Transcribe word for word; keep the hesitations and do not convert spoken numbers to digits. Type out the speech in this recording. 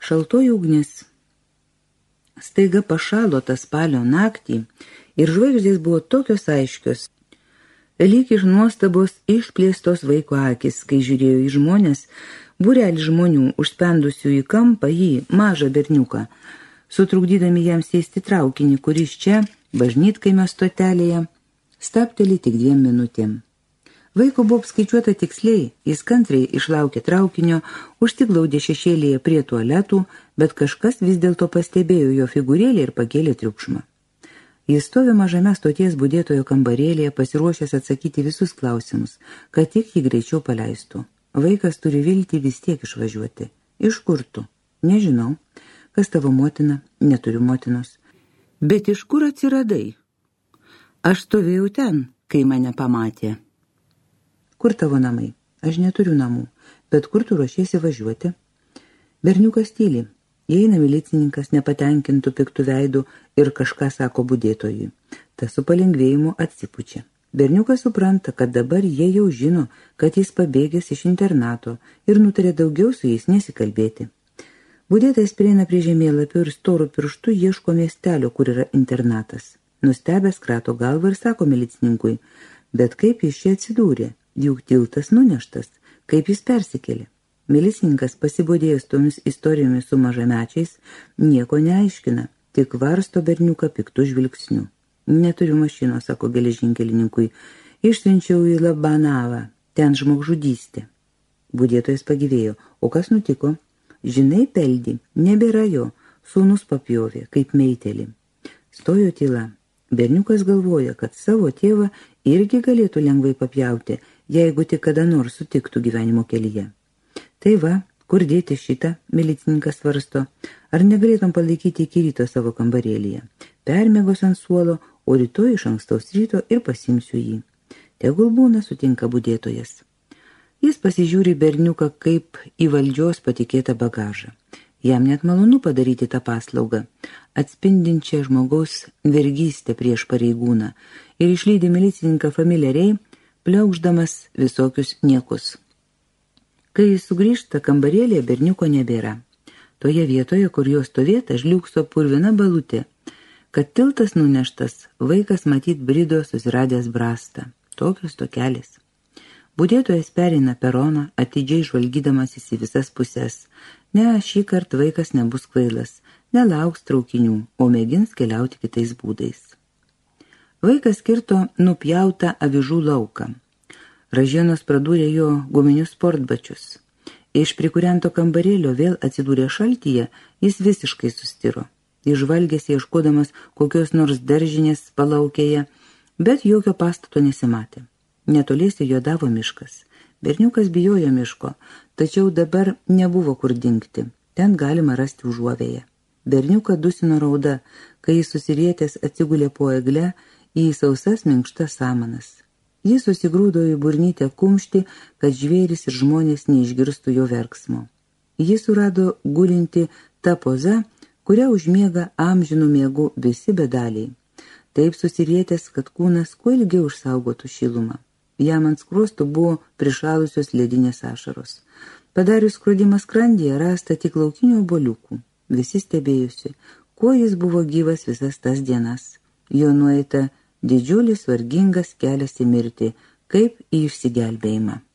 Šaltoji ugnis. Staiga pašalo tą spalio naktį ir žvaigždės buvo tokios aiškios, lyg iš nuostabos išplėstos vaiko akis, kai žiūrėjo į žmonės, būrelį žmonių užspendusių į kampą jį, mažą berniuką, sutrukdydami jam sėsti traukinį, kuris čia, bažnytkaimio stotelėje, stabteli tik dviem minutėm. Vaiko buvo apskaičiuota tiksliai, jis kantriai išlaukė traukinio, užsiglaudė šešėlėje prie tualetų, bet kažkas vis dėlto pastebėjo jo figūrėlį ir pakėlė triukšmą. Jis stovi mažame stoties budėtojo kambarėlėje, pasiruošęs atsakyti visus klausimus, kad tik jį greičiau paleistų. Vaikas turi viltį vis tiek išvažiuoti. Iš kur tu? Nežinau. Kas tavo motina? Neturiu motinos. Bet iš kur atsiradai? Aš stovėjau ten, kai mane pamatė. Kur tavo namai? Aš neturiu namų, bet kur tu ruošiesi važiuoti? Berniukas tyli. Įeina milicininkas nepatenkintų piktų veidų ir kažką sako budėtojui. Tas su palengvėjimu atsipučia. Berniukas supranta, kad dabar jie jau žino, kad jis pabėgęs iš internato ir nutarė daugiau su jais nesikalbėti. Budėtojas prieina prie žemėlapio ir storu pirštu ieško miestelio, kur yra internatas. Nustebęs krato galvą ir sako milicininkui, bet kaip jis čia atsidūrė? Juk tiltas nuneštas, kaip jis persikėlė. Milicininkas pasibodėjęs tomis istorijomis su mažamečiais, nieko neaiškina, tik varsto berniuką piktų žvilgsnių. Neturiu mašinos, sako geležinkelininkui, išsiunčiau į Labanavą, ten žmogžudystė. Budėtojas pagyvėjo, o kas nutiko? Žinai, Peldi, nebėra jo, sūnus papjovė, kaip meitelį. Stojo tyla. Berniukas galvoja, kad savo tėvą irgi galėtų lengvai papjauti, jeigu tik kada nors sutiktų gyvenimo kelyje. Tai va, kur dėti šitą, milicininkas svarsto, ar negalėtum palaikyti iki ryto savo kambarėlyje. Permėgos ant suolo, o rytoj iš ankstaus ryto ir pasimsiu jį. Tegul būna, sutinka budėtojas. Jis pasižiūri berniuką kaip į valdžios patikėtą bagažą. Jam net malonu padaryti tą paslaugą, atspindinčią žmogaus vergystę prieš pareigūną ir išlydi milicininką familiariai, pliaukšdamas visokius niekus. Kai jis sugrįžta, kambarėlėje berniuko nebėra. Toje vietoje, kur jo stovėta, žliūkso purvina balutė. Kad tiltas nuneštas, vaikas matyt brido susiradęs brastą. Tokios tokelės. Budėtojas pereina peroną, atidžiai žvalgydamasis į visas pusės. Ne, šį kartą vaikas nebus kvailas, nelauks traukinių, o mėgins keliauti kitais būdais. Vaikas kirto nupjautą avižų lauką. Ražienos pradūrė jo guminius sportbačius. Iš prikurianto kambarėlio vėl atsidūrė šaltyje, jis visiškai sustiro. Išvalgęs ieškodamas kokios nors daržinės palaukėje, bet jokio pastato nesimatė. Netoliese juodavo miškas. Berniukas bijojo miško, tačiau dabar nebuvo kur dingti. Ten galima rasti užuovėją. Berniuką dusino rauda, kai jis susirietęs atsigulė po egle į sausas minkštas samanas. Jis susigrūdo į burnytę kumštį, kad žvėris ir žmonės neišgirstų jo verksmo. Jis surado gulinti tą pozą, kurią užmiega amžinų miegų visi bedaliai. Taip susirietęs, kad kūnas kuo ilgiau išsaugotų šilumą. Jam ant skruostų buvo prišalusios ledinės ašaros. Padarius skrodimą skrandyje rasta tik laukinių obuoliukų. Visi stebėjusi, kuo jis buvo gyvas visas tas dienas. Jo nueita didžiulis vargingas kelias į mirtį, kaip į išsigelbėjimą.